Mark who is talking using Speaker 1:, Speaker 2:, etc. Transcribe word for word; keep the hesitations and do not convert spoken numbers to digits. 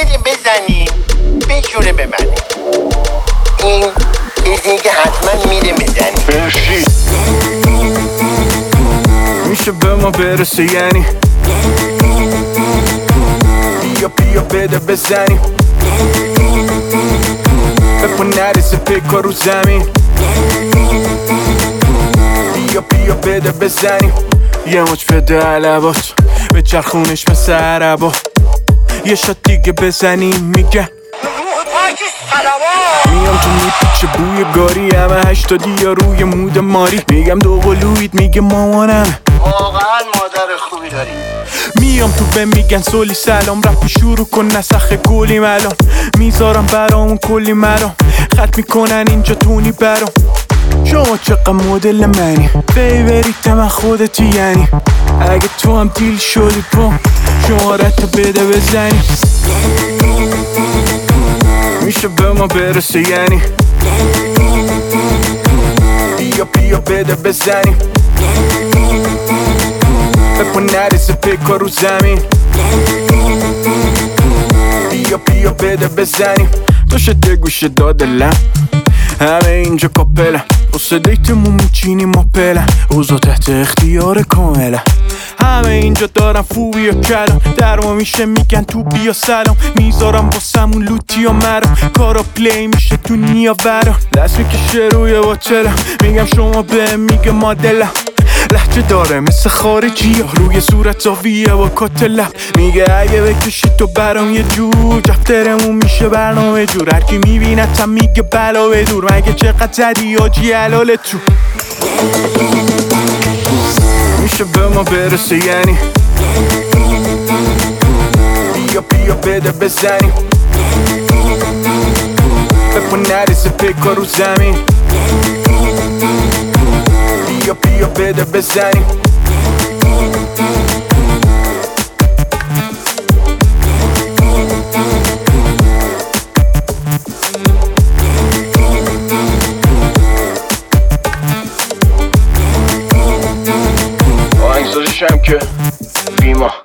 Speaker 1: بده بزنیم به جوره ببنیم. این چیزی که حتما میره بزنیم.
Speaker 2: فرشی میشه به ما برسه یعنی بیا بیا بده بزنیم بپا نریزه پیکا رو زمین بیا بیا بده بزنیم یه مچ بده علبات به چرخونش مثل عربا یه شات دیگه بزنیم میگه میام تو میپیچه بوی گاری همه هشتادی یا روی مود ماری میگم دو قلویت میگه مامانم
Speaker 1: واقعا مادر خوبی داری.
Speaker 2: میام تو به میگن سولی سلام رفت شروع کن نسخ گلی ملام میذارم برامون کلی مرام خط میکنن اینجا تونی برام شما چقدر مدل منی فیوریت من خودتی یعنی اگه تو هم دیل شدی با شمارتو بده بزنی میشه به ما برسه یعنی بیا بیا بده بزنی بپا نریزه پیکا رو زمین بیا بیا بده بزنیم تو شده گوشه دادلم همه اینجا کاپلم واسه دیتمون میچینیم ماپلم اوضاع تحت اختیار کاملم همه اینجا دارن فوبی و کلم در ما میشه میگن تو بیا سلام میذارم واسمون لوتی و مرم کارا پلی میشه تو نیا برام دست میکشه روی واچلم میگم شما به میگه مادلم لحجه داره مثل خارجی ها روی صورت زاویه و کاتلم میگه اگه بکشی تو برام یه جور دفترمون میشه برنامه جور هرکی میبینتم میگه بلا به دور مگه چقدر زدی آجی حلال تو میشه به ما برسه یعنی بیا بیا بده بزنیم بپا نریزه پیکا رو زمین بیا بیا بده بزنیم آهنگسازیش هم که بیما